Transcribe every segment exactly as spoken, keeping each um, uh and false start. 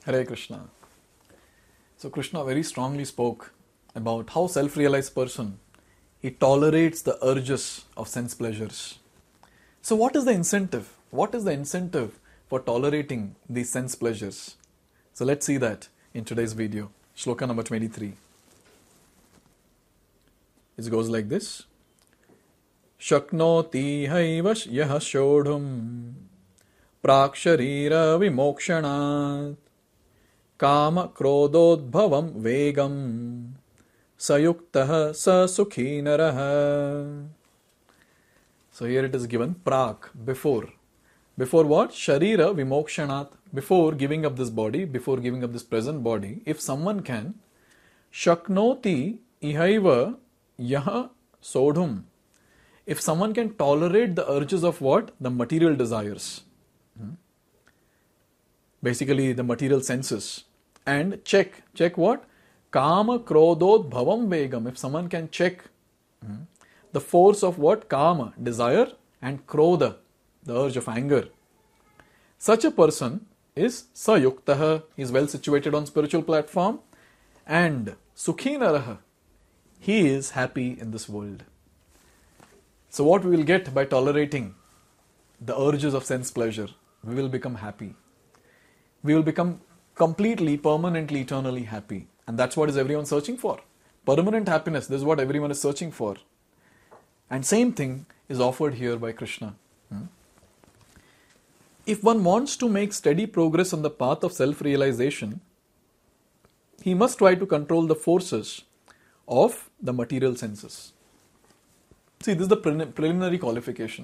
Hare Krishna. So Krishna very strongly spoke about how self-realized person, he tolerates the urges of sense pleasures. So what is the incentive? What is the incentive for tolerating these sense pleasures? So let's see that in today's video. Shloka number twenty-three. It goes like this. Shaknoti haivash yah shodhum praksharira vimokshanat Kama krododbhavam vegam sayuktah sa sukhi naraha. So here it is given prak, before. Before what? Sharira vimokshanat. Before giving up this body, before giving up this present body, if someone can, shaknoti ihaiva yaha sodhum. If someone can tolerate the urges of what? The material desires. Hmm? Basically the material senses. And check, check what? Kama krodod bhavam vegam. If someone can check hmm, the force of what? Kama, desire, and krodha, the urge of anger. Such a person is sayuktaha, he is well situated on spiritual platform, and sukhi naraha, he is happy in this world. So what we will get by tolerating the urges of sense pleasure? We will become happy. We will become completely, permanently, eternally happy. And that's what is everyone searching for. Permanent happiness, this is what everyone is searching for. And same thing is offered here by Krishna. Hmm? If one wants to make steady progress on the path of self-realization, he must try to control the forces of the material senses. See, this is the preliminary qualification.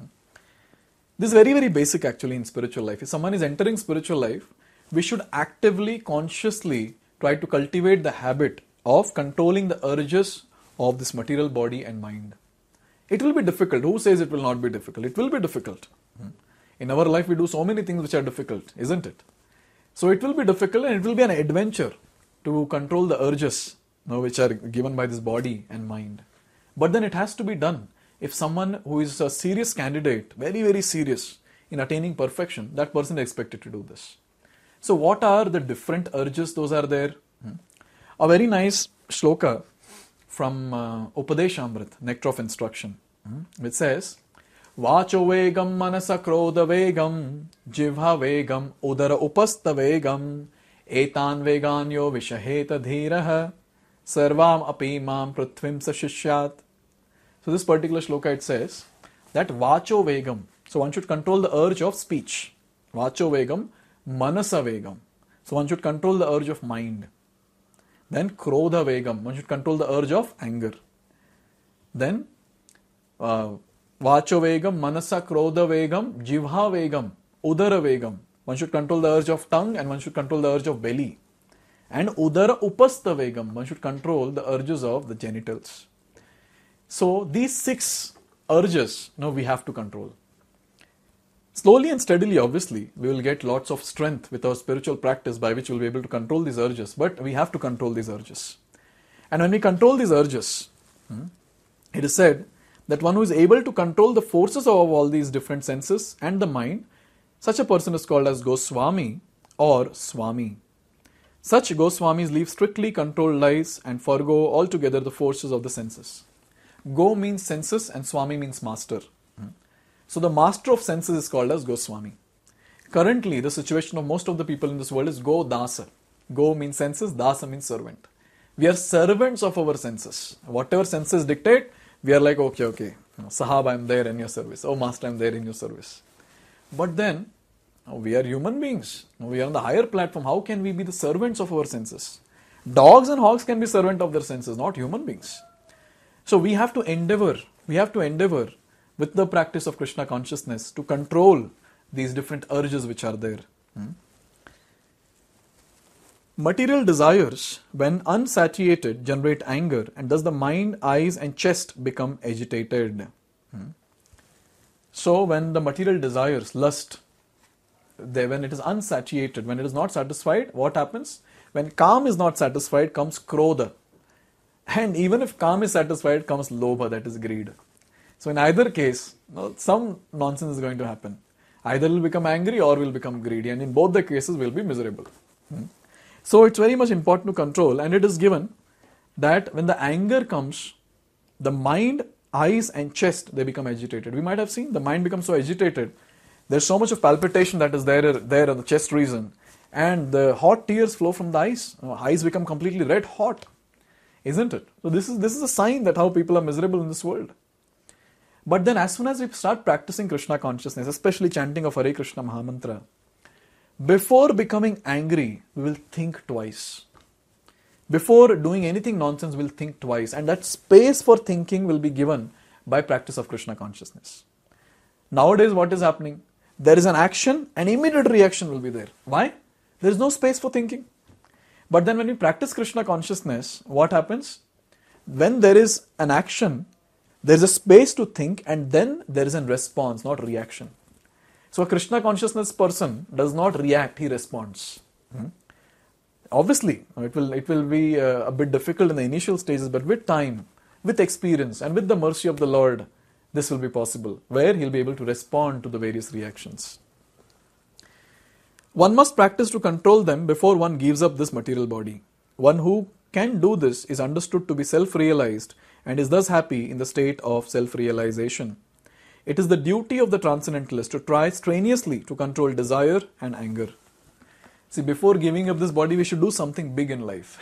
This is very, very basic actually in spiritual life. If someone is entering spiritual life, we should actively, consciously try to cultivate the habit of controlling the urges of this material body and mind. It will be difficult. Who says it will not be difficult? It will be difficult. In our life, we do so many things which are difficult, isn't it? So it will be difficult and it will be an adventure to control the urges, you know, which are given by this body and mind. But then it has to be done. If someone who is a serious candidate, very, very serious in attaining perfection, that person is expected to do this. So what are the different urges those are there? Hmm. A very nice shloka from uh, Upadeshamrit, Nectar of Instruction, hmm, which says, Vacho vegam manasa krodha vegam, jivha vegam udara upasta vegam, etan veganyo vishaheta dhiraha, sarvam api mam prithvim sashishyat. So this particular shloka it says that vacho vegam, so one should control the urge of speech. Vacho vegam, manasa vegam. So one should control the urge of mind. Then krodha vegam, one should control the urge of anger. Then uh, vacho vegam, manasa krodha vegam, jivha vegam, udara vegam. One should control the urge of tongue and one should control the urge of belly. And udara upasta vegam, one should control the urges of the genitals. So these six urges, you know, we have to control. Slowly and steadily, obviously, we will get lots of strength with our spiritual practice by which we will be able to control these urges. But we have to control these urges. And when we control these urges, hmm, it is said that one who is able to control the forces of all these different senses and the mind, such a person is called as Goswami or Swami. Such Goswamis leave strictly controlled lives and forego altogether the forces of the senses. Go means senses and Swami means master. So the master of senses is called as Goswami. Currently, the situation of most of the people in this world is Go Dasa. Go means senses, Dasa means servant. We are servants of our senses. Whatever senses dictate, we are like, okay, okay, Sahab, I am there in your service. Oh, Master, I am there in your service. But then, we are human beings. We are on the higher platform. How can we be the servants of our senses? Dogs and hogs can be servant of their senses, not human beings. So we have to endeavor, we have to endeavor with the practice of Krishna consciousness to control these different urges which are there. Hmm? Material desires, when unsatiated, generate anger, and thus the mind, eyes and chest become agitated. Hmm? So when the material desires, lust, they, when it is unsatiated, when it is not satisfied, what happens? When calm is not satisfied, comes krodha. And even if calm is satisfied, comes lobha, that is greed. So in either case, some nonsense is going to happen. Either we'll become angry or we'll become greedy, and in both the cases we'll be miserable. Hmm? So it's very much important to control, and it is given that when the anger comes, the mind, eyes and chest, they become agitated. We might have seen the mind becomes so agitated. There's so much of palpitation that is there, there on the chest region, and the hot tears flow from the eyes. You know, eyes become completely red hot, isn't it? So this is this is a sign that how people are miserable in this world. But then as soon as we start practicing Krishna consciousness, especially chanting of Hare Krishna Mahamantra, before becoming angry, we will think twice. Before doing anything nonsense, we'll think twice. And that space for thinking will be given by practice of Krishna consciousness. Nowadays, what is happening? There is an action, and immediate reaction will be there. Why? There is no space for thinking. But then when we practice Krishna consciousness, what happens? When there is an action, there is a space to think, and then there is a response, not reaction. So a Krishna consciousness person does not react, he responds. Hmm? Obviously, it will, it will be uh, a bit difficult in the initial stages, but with time, with experience, and with the mercy of the Lord, this will be possible, where he'll be able to respond to the various reactions. One must practice to control them before one gives up this material body. One who can do this is understood to be self-realized and is thus happy in the state of self-realization. It is the duty of the transcendentalist to try strenuously to control desire and anger. See, before giving up this body, we should do something big in life.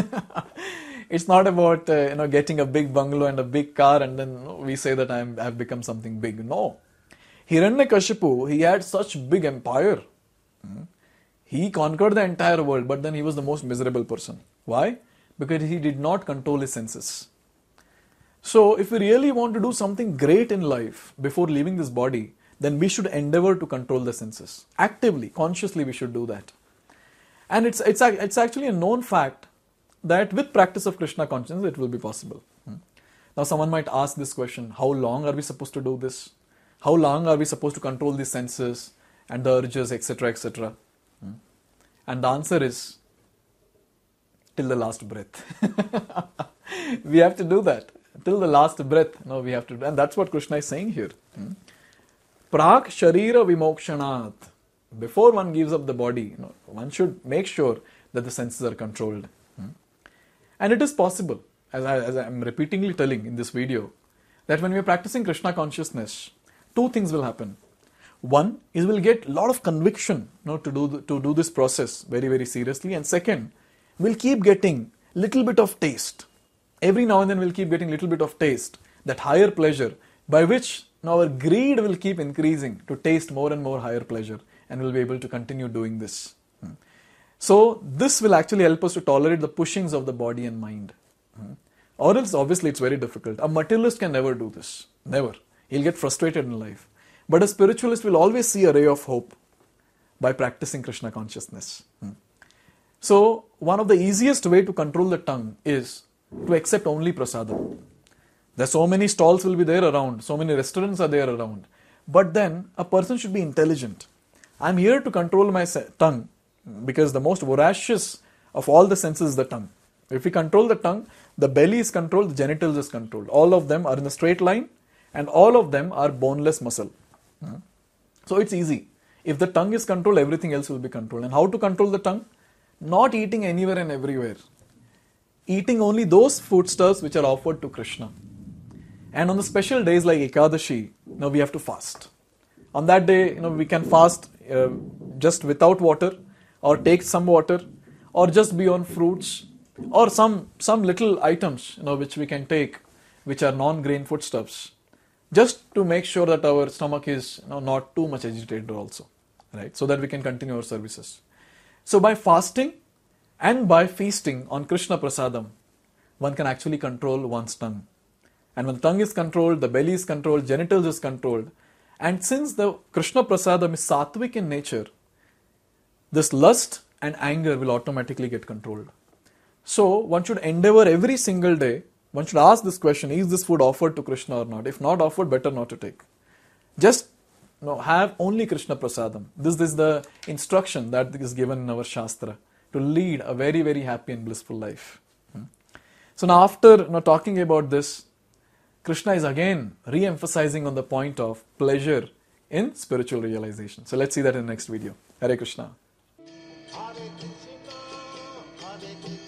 It's not about uh, you know getting a big bungalow and a big car and then we say that I have become something big. No. Hiranyakashipu, he had such big empire. Hmm? He conquered the entire world, but then he was the most miserable person. Why? Because he did not control his senses. So, if we really want to do something great in life before leaving this body, then we should endeavor to control the senses. Actively, consciously we should do that. And it's, it's, it's actually a known fact that with practice of Krishna consciousness, it will be possible. Hmm. Now someone might ask this question, how long are we supposed to do this? How long are we supposed to control the senses and the urges, et cetera, et cetera? Hmm. And the answer is, till the last breath. We have to do that. Till the last breath, no, we have to do, and that's what Krishna is saying here. Hmm. Prak sharira vimokshanat. Before one gives up the body, you know, one should make sure that the senses are controlled. Hmm. And it is possible, as I, as I am repeatedly telling in this video, that when we are practicing Krishna consciousness, two things will happen. One is we'll get a lot of conviction, you know, to do the, to do this process very, very seriously. And second, we'll keep getting little bit of taste. Every now and then we'll keep getting little bit of taste, that higher pleasure, by which now our greed will keep increasing to taste more and more higher pleasure, and we'll be able to continue doing this. Hmm. So this will actually help us to tolerate the pushings of the body and mind. Hmm. Or else obviously it's very difficult. A materialist can never do this. Never. He'll get frustrated in life. But a spiritualist will always see a ray of hope by practicing Krishna consciousness. Hmm. So one of the easiest way to control the tongue is to accept only prasadam. There are so many stalls will be there around, so many restaurants are there around. But then a person should be intelligent. I'm here to control my tongue because the most voracious of all the senses is the tongue. If we control the tongue, the belly is controlled, the genitals is controlled. All of them are in a straight line and all of them are boneless muscle. So it's easy. If the tongue is controlled, everything else will be controlled. And how to control the tongue? Not eating anywhere and everywhere. Eating only those foodstuffs which are offered to Krishna. And on the special days like Ekadashi, now we have to fast. On that day, you know, we can fast uh, just without water, or take some water, or just be on fruits, or some some little items, you know, which we can take, which are non-grain foodstuffs, just to make sure that our stomach is, you know, not too much agitated also, right? So that we can continue our services. So by fasting and by feasting on Krishna Prasadam, one can actually control one's tongue. And when the tongue is controlled, the belly is controlled, genitals is controlled. And since the Krishna Prasadam is sattvic in nature, this lust and anger will automatically get controlled. So one should endeavor every single day, one should ask this question, is this food offered to Krishna or not? If not offered, better not to take. Just you know, have only Krishna Prasadam. This is the instruction that is given in our Shastra to lead a very, very happy and blissful life. So now after you know, talking about this, Krishna is again re-emphasizing on the point of pleasure in spiritual realization. So let's see that in the next video. Hare Krishna. Hare Krishna. देखी